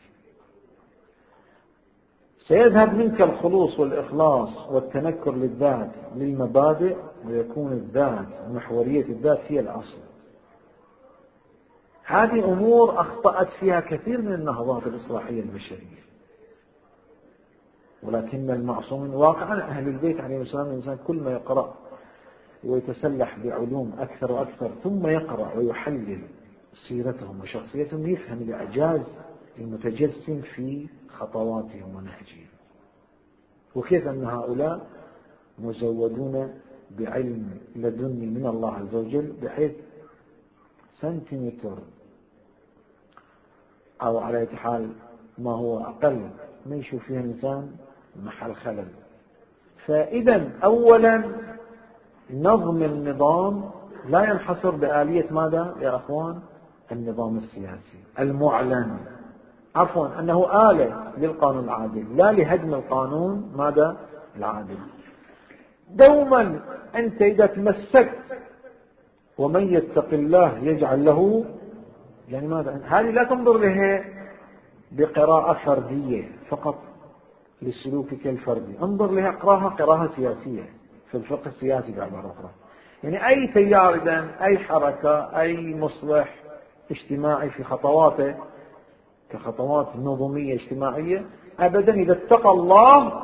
سيذهب منك الخلوص والإخلاص والتنكر للذات للمبادئ، ويكون الذات ومحورية الذات هي الأصل. هذه أمور أخطأت فيها كثير من النهضات الإصلاحية البشرية، ولكن المعصومين واقعا أهل البيت عليه السلام الإنسان كل ما يقرأ ويتسلح بعلوم أكثر وأكثر ثم يقرأ ويحلل سيرتهم وشخصيتهم يفهم الإعجاز المتجسم في خطواتهم ونهجهم، وكيف أن هؤلاء مزودون بعلم لدني من الله عز وجل، بحيث سنتيمتر أو على أي حال ما هو أقل ما يشوف فيه الإنسان محل خلل. فإذا أولا نظم النظام لا ينحصر بآلية ماذا يا أخوان؟ النظام السياسي المعلن، عفوا أنه آلة للقانون العادل لا لهدم القانون ماذا العادل. دوما أنت إذا تمسكت ومن يتق الله يجعل له، يعني ماذا؟ هذه لا تنظر لها بقراءة فردية فقط لسلوكك الفردي، انظر لها اقراها قراءة سياسية في الفقه السياسي بعبارة أخرى. يعني أي تيار إذن أي حركة أي مصلح اجتماعي في خطواته كخطوات نظمية اجتماعية، أبدا إذا اتقى الله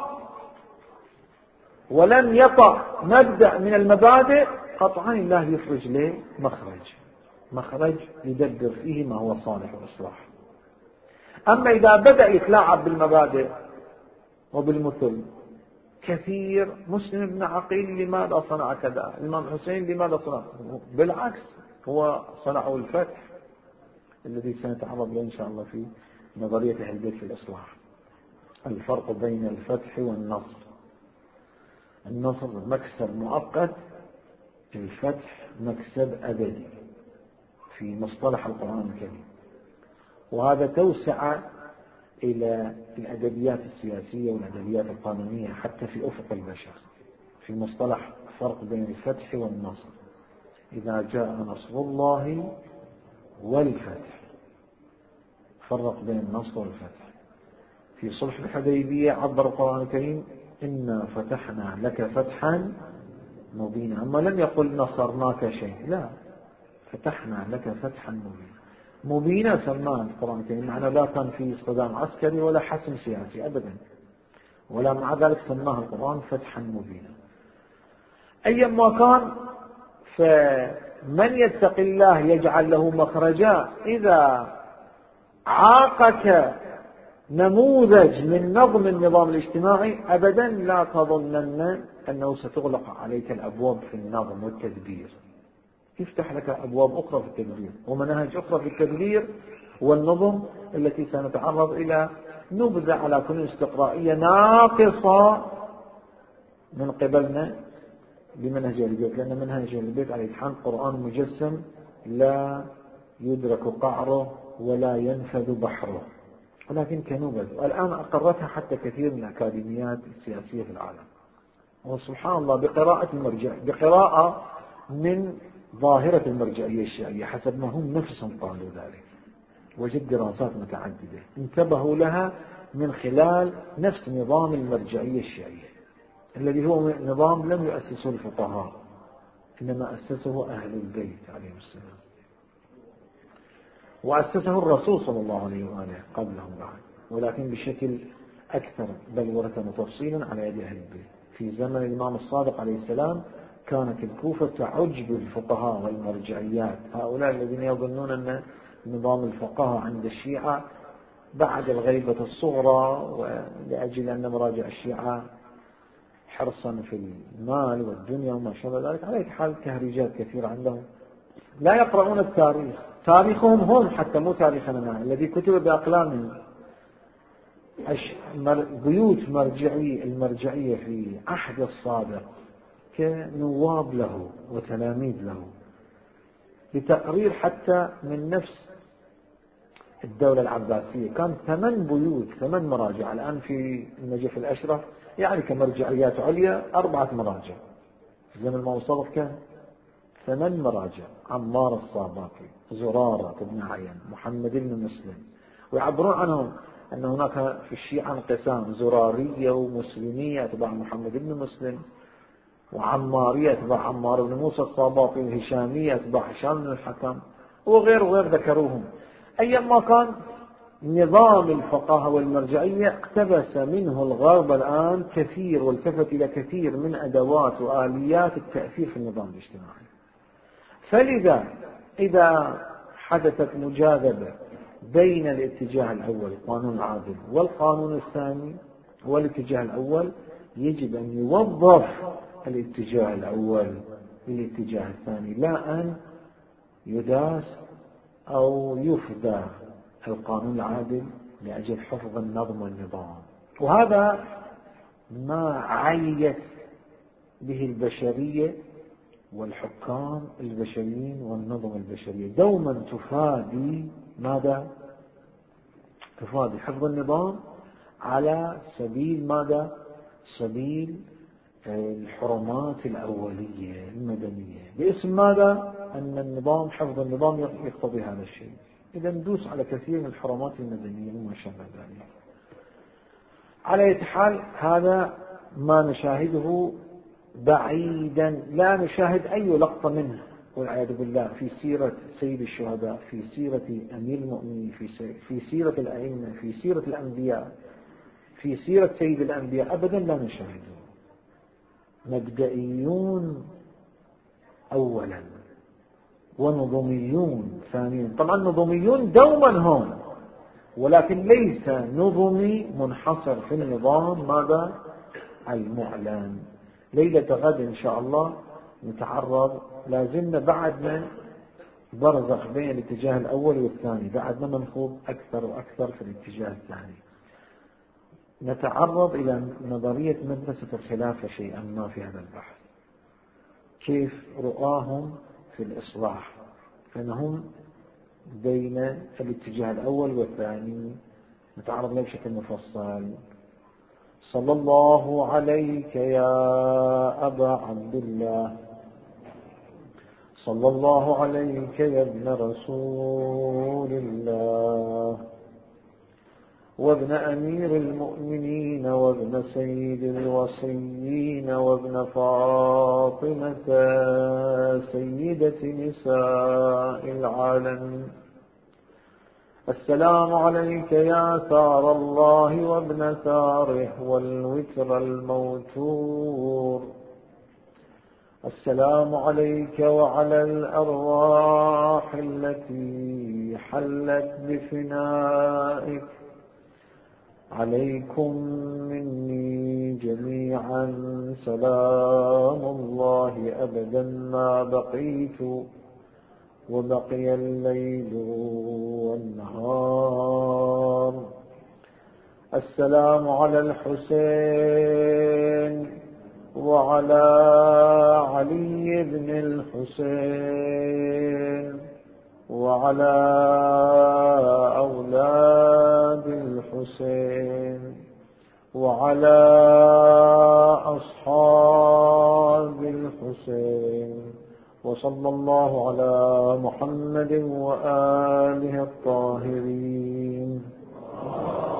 ولم يطع مبدأ من المبادئ قطعا الله يخرج له مخرج مخرج يدبر فيه ما هو صالح وإصلاح. أما إذا بدأ يتلاعب بالمبادئ وبالمثل، كثير مسلم بن عقيل لماذا صنع كذا، الإمام حسين لماذا صنع، بالعكس هو صنعه الفتح الذي سنتعرض له إن شاء الله في نظرية أهل البيت في الإصلاح. الفرق بين الفتح والنصر، النصر مكسب مؤقت، الفتح مكسب أبدي في مصطلح القرآن الكريم. وهذا توسع إلى الأدبيات السياسية والأدبيات القانونية حتى في أفق البشر في مصطلح فرق بين الفتح والنصر. إذا جاء نصر الله والفتح. فرق بين النصر والفتح. في صلح الحديبية عبر القرآن الكريم إنا فتحنا لك فتحا مبينا، أما لم يقل نصرناك شيء، لا، فتحنا لك فتحا مبينا. مبينا سماه القرآن الكريم، معنى لا كان في صدام عسكري ولا حسم سياسي أبدا، ولا مع ذلك سماه القرآن فتحا مبينا. أيما كان، فمن يتق الله يجعل له مخرجا. إذا عاقك نموذج من نظم النظام الاجتماعي أبدا لا تظنن أنه ستغلق عليك الأبواب في النظم والتدبير، يفتح لك أبواب أخرى في التدبير ومناهج أخرى في التدبير والنظم، التي سنتعرض إلى نبذة على كل استقرائية ناقصة من قبلنا بمنهج البيت، لأن منهج البيت على الحال قرآن مجسم لا يدرك قعره ولا ينفذ بحره، ولكن كنبذ. والآن أقرتها حتى كثير من الأكاديميات السياسية في العالم، وسبحان الله بقراءة المرجع، بقراءة من ظاهرة المرجعية الشيعية حسب ما هم نفسهم قالوا ذلك، وجد دراسات متعددة انتبهوا لها من خلال نفس نظام المرجعية الشيعية، الذي هو نظام لم يؤسسه الفقهاء إنما أسسه أهل البيت عليهم السلام، وأسسه الرسول صلى الله عليه وآله قبلهم بعد، ولكن بشكل أكثر بلورة وتفصيلا على يد أهل البيت. في زمن الإمام الصادق عليه السلام كانت الكوفة تعج بالفقهاء والمرجعيات، هؤلاء الذين يظنون أن نظام الفقهاء عند الشيعة بعد الغيبة الصغرى، ولأجل أن مراجع الشيعة حرصا في المال والدنيا وما شابه ذلك. على حال تهريجات كثيرة عندهم، لا يقرؤون التاريخ، تاريخهم هم حتى مو تاريخنا الذي كتب بأقلامهم. بيوت مرجعية المرجعية في عهد الصادق كنواب له وتلاميذ له، لتقرير حتى من نفس الدولة العباسية كان ثمان بيوت، ثمان مراجع. الآن في النجف الأشرف يعني كمرجعيات عليا أربعة مراجع، في زمن الإمام الصادق كان ثمان مراجع: عمار الصاباقي، زرارة بن عين، محمد بن مسلم. ويعبرون عنهم أن هناك في الشيعة انقسام: زرارية ومسلمية أتباع محمد بن مسلم، وعمارية أتباع عمار بن موسى الصاباقي، وهشامية أتباع هشام بن الحكم، وغير وغير ذكروهم. أيما كان، نظام الفقهاء والمرجعية اقتبس منه الغرب الآن كثير، والتفت إلى كثير من أدوات وآليات التأثير في النظام الاجتماعي. فلذا إذا حدثت مجاذبة بين الاتجاه الأول القانون العادل والقانون الثاني، والاتجاه الأول يجب أن يوظف الاتجاه الأول للاتجاه الثاني، لا أن يداس أو يفدى القانون العادل لأجل حفظ النظم والنظام. وهذا ما عيت به البشرية والحكام البشريين والنظم البشرية، دوما تفادي ماذا؟ تفادي حفظ النظام على سبيل ماذا؟ سبيل الحرمات الأولية المدنية، باسم ماذا؟ أن النظام، حفظ النظام يقتضي هذا الشيء. إذا ندوس على كثير من الحرمات المدنية وما شابه ذلك. على أي حال هذا ما نشاهده بعيدا، لا نشاهد أي لقطة منه والعياذ بالله في سيرة سيد الشهداء، في سيرة أمير المؤمنين، في سيرة الأئمة، في سيرة الأنبياء، في سيرة سيد الأنبياء، أبدا لا نشاهده. مبدئيون أولا ونظميون ثانيا. طبعا نظميون دوما هم، ولكن ليس نظمي منحصر في النظام ماذا؟ المعلن. ليلة غد إن شاء الله نتعرض، لازلنا بعدنا برزخ بين الاتجاه الأول والثاني، بعدنا منخوض أكثر وأكثر في الاتجاه الثاني. نتعرض إلى نظرية مدرسة الخلافة شيئا ما في هذا البحث، كيف رؤاهم في الإصلاح، فإنهم بين الاتجاه الأول والثاني نتعرض له بشكل مفصل. صلى الله عليك يا أبا عبد الله، صلى الله عليك يا ابن رسول الله وابن أمير المؤمنين وابن سيد الوصيين وابن فاطمة سيدة نساء العالمين. السلام عليك يا ثار الله وابن ثاره والوتر الموتور. السلام عليك وعلى الأرواح التي حلت بفنائك. عليكم مني جميعا سلام الله أبدا ما بقيت وبقي الليل والنهار. السلام على الحسين وعلى علي بن الحسين وعلى أولاد الحسين وعلى أصحاب الحسين، وصلى الله على محمد وآله الطاهرين.